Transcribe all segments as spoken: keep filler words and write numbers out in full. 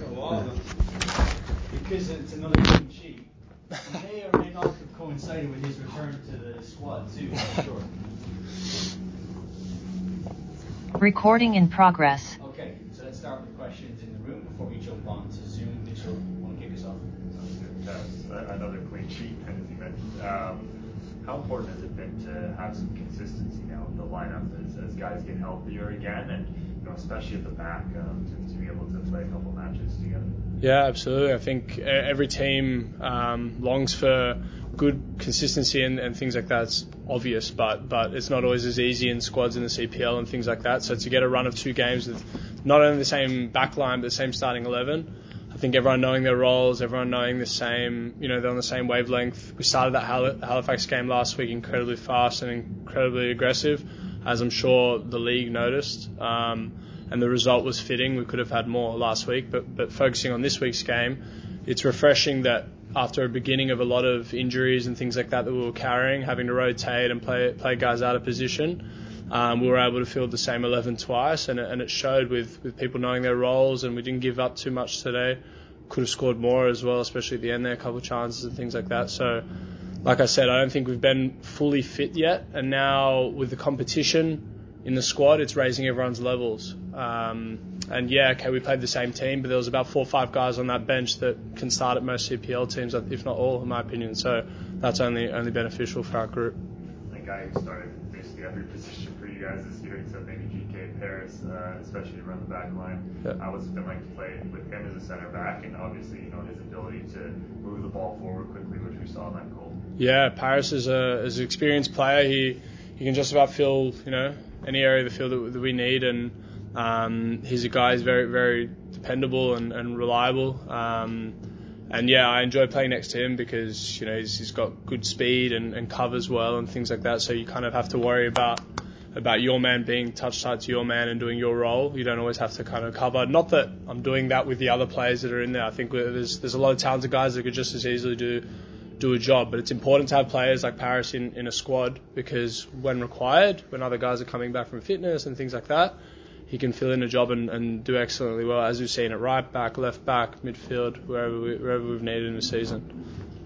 a while now. Because it's another clean sheet. May or may not have coincided with his return to the squad too, I'm sure. Recording in progress. Okay, so let's start with questions in the room before we jump on to Zoom. Mitchell, want to kick us off? That's another clean sheet, as you mentioned. Um, how important has it been to have some consistency now in the lineup as, as guys get healthier again, and you know, especially at the back, um, to, to be able to play a couple matches together? Yeah, absolutely. I think every team um, longs for good consistency and, and things like that. It's obvious, but but it's not always as easy in squads in the C P L and things like that. So to get a run of two games with not only the same back line but the same starting eleven, I think everyone knowing their roles, everyone knowing the same, you know, they're on the same wavelength. We started that Hal- Halifax game last week incredibly fast and incredibly aggressive, as I'm sure the league noticed. Um, and the result was fitting. We could have had more last week, but but focusing on this week's game, it's refreshing that after a beginning of a lot of injuries and things like that that we were carrying, having to rotate and play play guys out of position, um, we were able to field the same eleven twice, and it, and it showed with, with people knowing their roles, and we didn't give up too much today. Could have scored more as well, especially at the end there, a couple of chances and things like that. So, like I said, I don't think we've been fully fit yet, and now with the competition in the squad, it's raising everyone's levels. Um, and yeah, okay, we played the same team, but there was about four or five guys on that bench that can start at most C P L teams, if not all, in my opinion. So that's only only beneficial for our group. The guy who started basically every position for you guys this year, except maybe G K Paris, uh, especially around the back line. Yeah. Uh, what's it been like to play with him as a center back, and obviously, you know, his ability to move the ball forward quickly, which we saw in that goal? Yeah, Paris is a is an experienced player. He he can just about fill, you know, any area of the field that, that we need, and um, he's a guy who's very very dependable and, and reliable. Um, and yeah, I enjoy playing next to him because you know he's, he's got good speed and, and covers well and things like that. So you kind of have to worry about about your man being touch tight to your man and doing your role. You don't always have to kind of cover. Not that I'm doing that with the other players that are in there. I think there's there's a lot of talented guys that could just as easily do do a job, but it's important to have players like Paris in, in a squad, because when required, when other guys are coming back from fitness and things like that, he can fill in a job and, and do excellently well, as we've seen at right back, left back, midfield, wherever we, wherever we've needed in the season.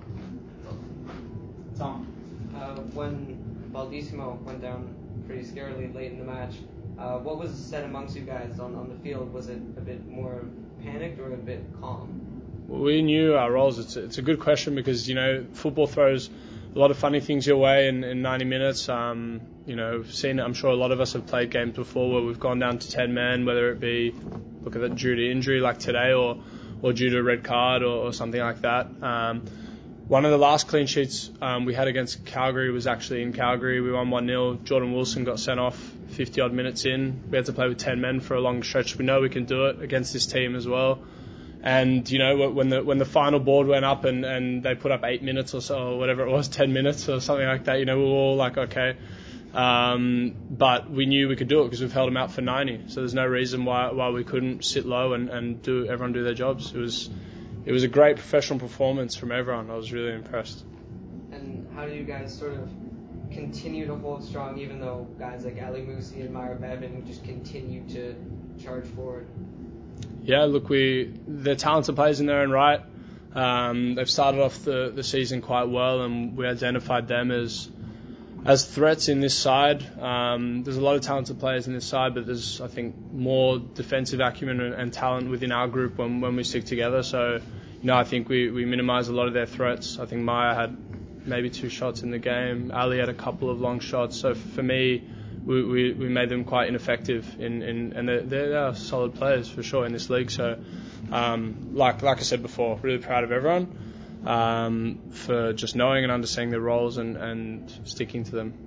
Tom? Uh, when Baldissimo went down pretty scarily late in the match, uh, what was said amongst you guys on, on the field? Was it a bit more panicked or a bit calm? We knew our roles. It's a, it's a good question because, you know, football throws a lot of funny things your way in, in ninety minutes. Um, you know, we've seen, I'm sure a lot of us have played games before where we've gone down to ten men, whether it be, look at that, due to injury like today or, or due to a red card or, or something like that. Um, one of the last clean sheets um, we had against Calgary was actually in Calgary. We won one nil. Jordan Wilson got sent off fifty odd minutes in. We had to play with ten men for a long stretch. We know we can do it against this team as well. And, you know, when the when the final board went up and, and they put up eight minutes or so, or whatever it was, ten minutes or something like that, you know, we were all like, okay. Um, but we knew we could do it because we've held them out for ninety. So there's no reason why why we couldn't sit low and, and do everyone do their jobs. It was it was a great professional performance from everyone. I was really impressed. And how do you guys sort of continue to hold strong, even though guys like Ali Musi and Myra Bevan just continue to charge forward? Yeah, look, we they're talented players in their own right. Um, they've started off the, the season quite well, and we identified them as as threats in this side. Um, there's a lot of talented players in this side, but there's, I think, more defensive acumen and, and talent within our group when, when we stick together. So, you know, I think we, we minimise a lot of their threats. I think Maya had maybe two shots in the game. Ali had a couple of long shots. So for me, We, we, we made them quite ineffective in, in and they're, they're solid players for sure in this league. So, um, like like I said before, really proud of everyone um, for just knowing and understanding their roles and, and sticking to them.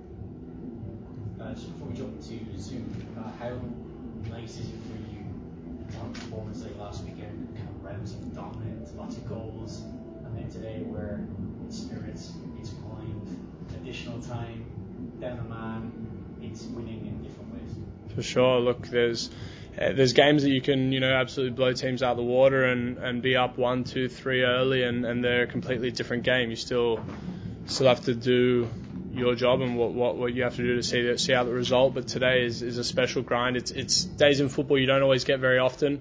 Uh, just before we jump to Zoom, uh, how nice is it for you on a performance like last weekend, kind of rousing, dominant, lots of goals, and then today where spirits, it's point, additional time, down a man, it's winning in different ways? For sure. Look, there's uh, there's games that you can, you know, absolutely blow teams out of the water and, and be up one, two, three early, and, and they're a completely different game. You still still have to do your job and what, what, what you have to do to see see out the result. But today is, is a special grind. It's it's days in football you don't always get very often,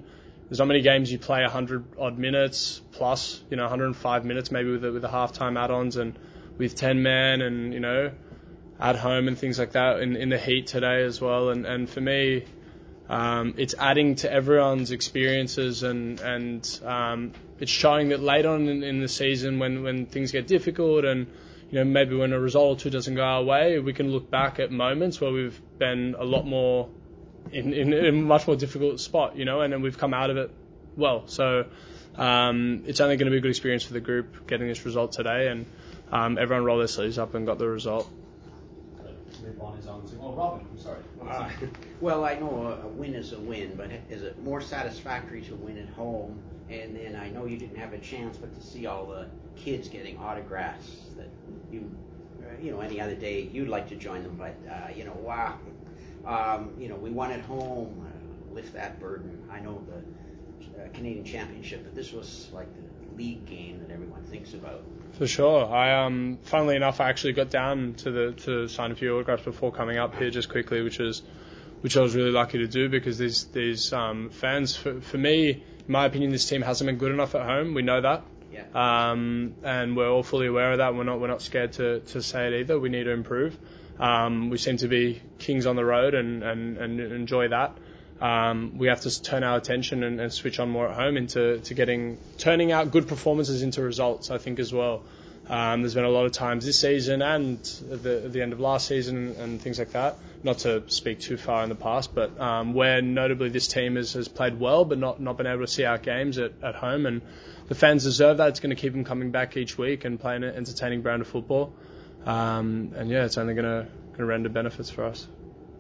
there's not many games you play one hundred odd minutes plus, you know, one hundred five minutes maybe with the, with the halftime add-ons and with ten men and, you know, at home and things like that in, in the heat today as well. And, and for me, um, it's adding to everyone's experiences and, and um, it's showing that late on in, in the season when, when things get difficult and, you know, maybe when a result or two doesn't go our way, we can look back at moments where we've been a lot more in, in, in a much more difficult spot, you know, and then we've come out of it well. So um, it's only going to be a good experience for the group getting this result today, and um, everyone rolled their sleeves up and got the result. Ribbon is on to, oh, Robin, I'm sorry. Uh, well, I know a, a win is a win, but is it more satisfactory to win at home? And then I know you didn't have a chance, but to see all the kids getting autographs that you, uh, you know, any other day you'd like to join them, but uh, you know, wow, um, you know, we won at home, uh, lift that burden. I know the uh, Canadian Championship, but this was like the league game that everyone thinks about. For sure. I um, funnily enough, I actually got down to the to sign a few autographs before coming up here just quickly, which was which I was really lucky to do because these these um, fans, for, for me, in my opinion, this team hasn't been good enough at home. We know that, yeah. um, and we're all fully aware of that. We're not we're not scared to, to say it either. We need to improve. Um, we seem to be kings on the road and, and, and enjoy that. Um, we have to turn our attention and, and switch on more at home into to getting turning out good performances into results, I think, as well. Um, there's been a lot of times this season and at the, at the end of last season and, and things like that, not to speak too far in the past, but um, where notably this team has, has played well but not, not been able to see out games at, at home, and the fans deserve that. It's going to keep them coming back each week and playing an entertaining brand of football. Um, and yeah, it's only going to render benefits for us.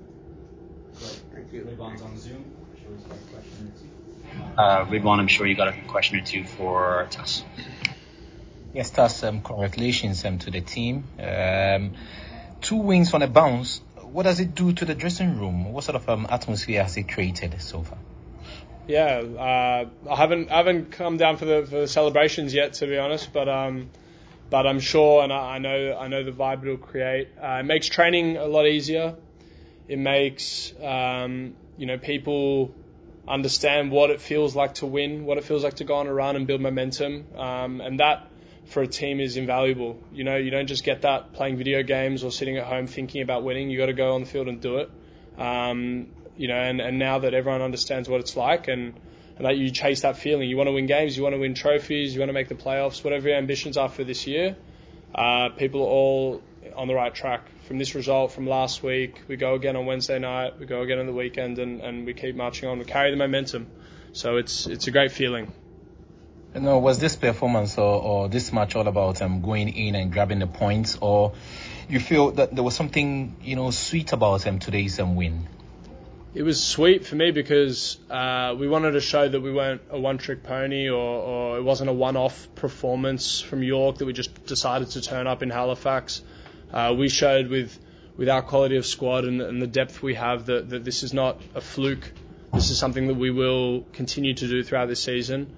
Thank you. Ribbon's on Zoom. I'm sure he's got a question or two. Uh, Ribbon, I'm sure you got a question or two for Tass. Yes, Tass, um, congratulations um, to the team. Um, two wins on a bounce. What does it do to the dressing room? What sort of um, atmosphere has it created so far? Yeah, uh, I haven't I haven't come down for the for the celebrations yet, to be honest, but um, but I'm sure, and I, I know I know the vibe it'll create. Uh, it makes training a lot easier. It makes um, you know people understand what it feels like to win, what it feels like to go on a run and build momentum, um, and that for a team is invaluable. You know, you don't just get that playing video games or sitting at home thinking about winning. You got to go on the field and do it. Um, you know, and, and now that everyone understands what it's like and, and that you chase that feeling, you want to win games, you want to win trophies, you want to make the playoffs, whatever your ambitions are for this year, uh, people are all on the right track. From this result from last week, we go again on Wednesday night, we go again on the weekend, and, and we keep marching on. We carry the momentum. So it's it's a great feeling. You know, was this performance or, or this match all about um, going in and grabbing the points, or you feel that there was something, you know, sweet about um, today's um, win? It was sweet for me because uh, we wanted to show that we weren't a one-trick pony, or, or it wasn't a one-off performance from York that we just decided to turn up in Halifax. Uh, we showed with with our quality of squad and, and the depth we have that, that this is not a fluke. This is something that we will continue to do throughout this season.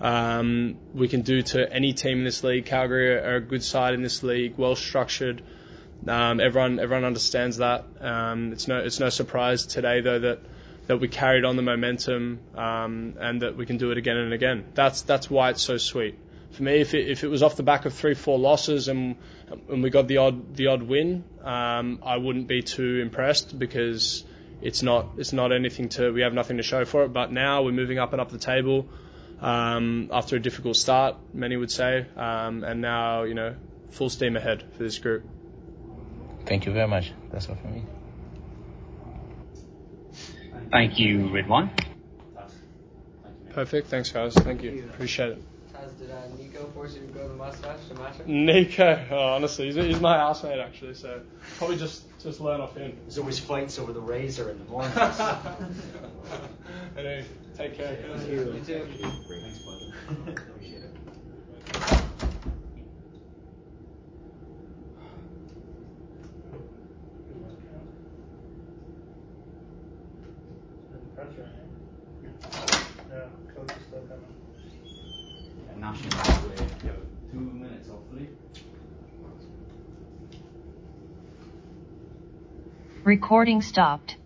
Um, we can do to any team in this league. Calgary are a good side in this league, well structured. Um, everyone everyone understands that. Um, it's no it's no surprise today though that, that we carried on the momentum um, and that we can do it again and again. That's that's why it's so sweet. For me, if it, if it was off the back of three, four losses and and we got the odd the odd win, um, I wouldn't be too impressed because it's not it's not anything to we have nothing to show for it. But now we're moving up and up the table um, after a difficult start, many would say, um, and now you know full steam ahead for this group. Thank you very much. That's all from me. Thank you, Ridwan. Perfect. Thanks, guys. Thank you. Appreciate it. Taz, did uh, Nico force you to grow the mustache to match it? Nico, oh, honestly, he's, he's my housemate actually, so probably just, just learn off him. There's always fights over the razor in the mornings. Anyway, take care. Thank you. You too. Thanks, buddy. Appreciate it. National way, two minutes hopefully. Recording stopped.